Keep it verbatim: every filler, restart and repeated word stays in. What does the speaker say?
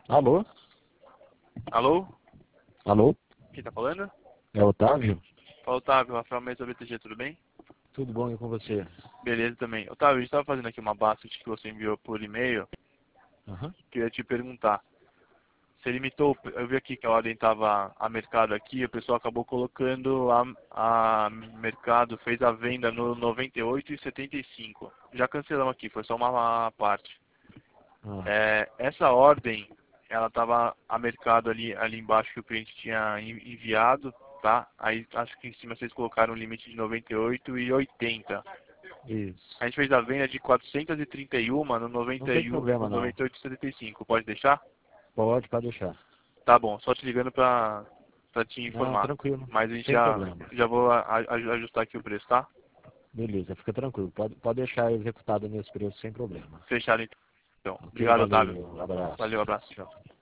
Alô? Alô? Alô? Quem tá falando? É Otávio? Fala, Otávio, Rafael Mesa B T G, tudo bem? Tudo bom e com você? Beleza também. Otávio, a gente tava fazendo aqui uma basket que você enviou por e-mail. Aham. Queria te perguntar. Você limitou, eu vi aqui que a ordem estava a mercado aqui, o pessoal acabou colocando a, a mercado, fez a venda no noventa e oito e setenta e cinco. Já cancelamos aqui, foi só uma parte. Ah, É, essa ordem, ela estava a mercado ali, ali embaixo que o cliente tinha en- enviado, tá? Aí acho que em cima vocês colocaram um limite de noventa e oito e oitenta. isso. A gente fez a venda de quatrocentos e trinta e um no Não noventa tem e um, problema no não. noventa e oito e setenta e cinco. Pode deixar? Pode, pode deixar. Tá bom, só te ligando pra, pra te Não, informar. tranquilo. Mas a gente Sem já, problema. já vou a- a- ajustar aqui o preço, tá? Beleza, fica tranquilo. Pode, pode deixar executado nesse preço sem problema. Fechado então. Ok, Obrigado, Otávio. valeu. Abraço. Valeu, abraço. Tchau.